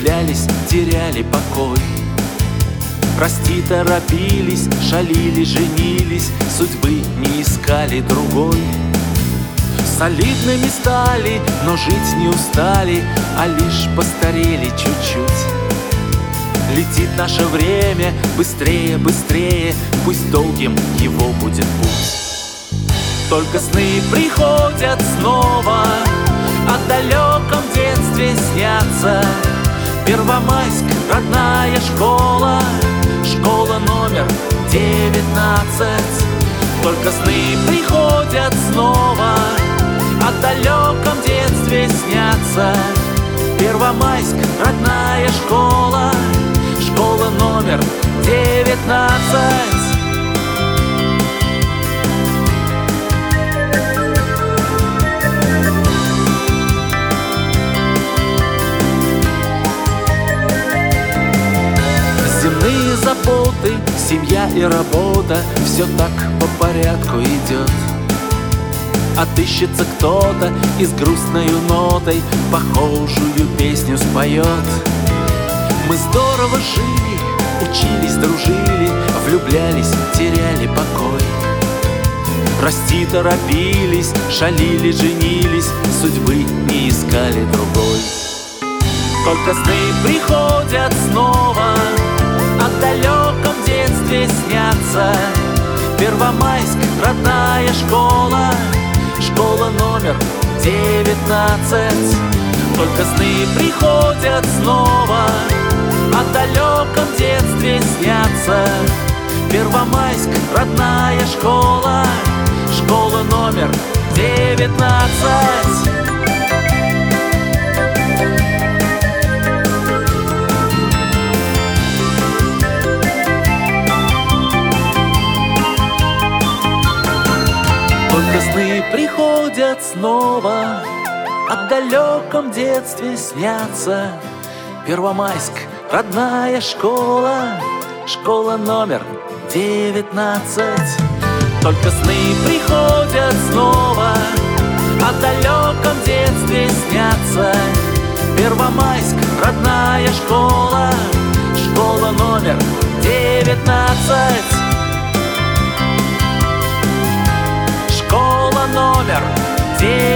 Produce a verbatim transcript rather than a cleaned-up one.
влюблялись, теряли покой. Расти торопились, шалили, женились, судьбы не искали другой. Солидными стали, но жить не устали, а лишь постарели чуть-чуть. Летит наше время, быстрее, быстрее, пусть долгим его будет путь. Только сны приходят снова, о далеком детстве снятся. Первомайск, родная школа, школа номер девятнадцать. Только сны приходят снова, о далеком детстве снятся. Первомайск, родная школа, школа номер девятнадцать. Земные заботы, семья и работа, все так по порядку идет. Отыщется кто-то и с грустною нотой похожую песню споет. Мы здорово жили, учились, дружили, влюблялись, теряли покой. Расти торопились, шалили, женились, судьбы не искали другой. Только сны приходят снова, о далеком детстве снятся. Первомайск, родная школа, школа номер девятнадцать. Только сны приходят снова, о далеком детстве снятся. Первомайск, родная школа, школа номер девятнадцать. Только сны приходят снова, о далеком детстве снятся. Первомайск, родная школа, школа номер девятнадцать. Только сны приходят снова, о далеком детстве снятся. Первомайск, родная школа, школа номер девятнадцать. Школа номер девятнадцать.